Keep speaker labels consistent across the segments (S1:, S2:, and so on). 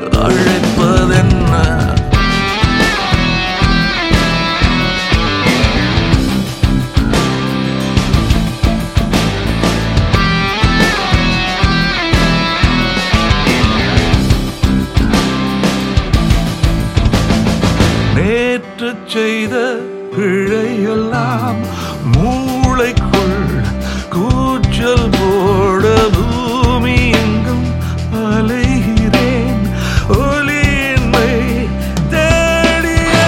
S1: அழைப்பதென்ன? நேற்று செய்த பிழையெல்லாம் மூளைக்குள் கூச்சல் போட பூமி எங்கும் அலைகிறேன் ஒலியின்மை தேடியே.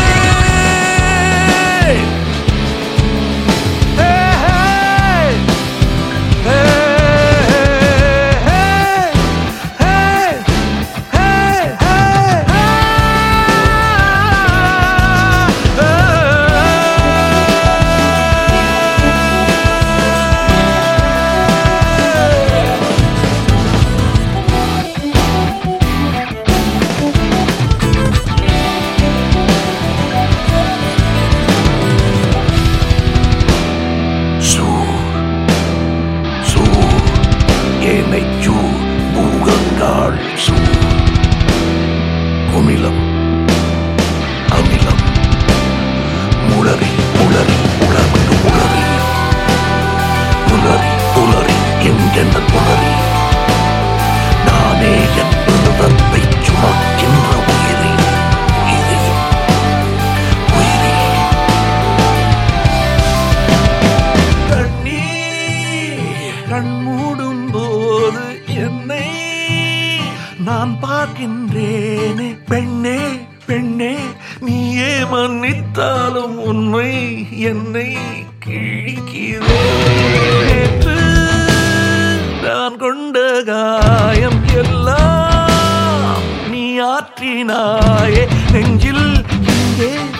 S1: அமிலம் அமிலம் முளறி முளறி உளவிடு உளறி புலரி புலரி என்கின்ற புலரி நானே என் விருதத்தை சுமக்கின்ற உயிரி உயிரி உயிரி. கண் மூடும் போது என்னை நான் பார்க்கின்றேனே பெண்ணே பெண்ணே, நீயே மன்னித்தாலும் உண்மை என்னை கிழிக்கிறேற்று. நான் கொண்ட காயம் எல்லாம் நீ ஆற்றினாயே நெஞ்சில் இங்கே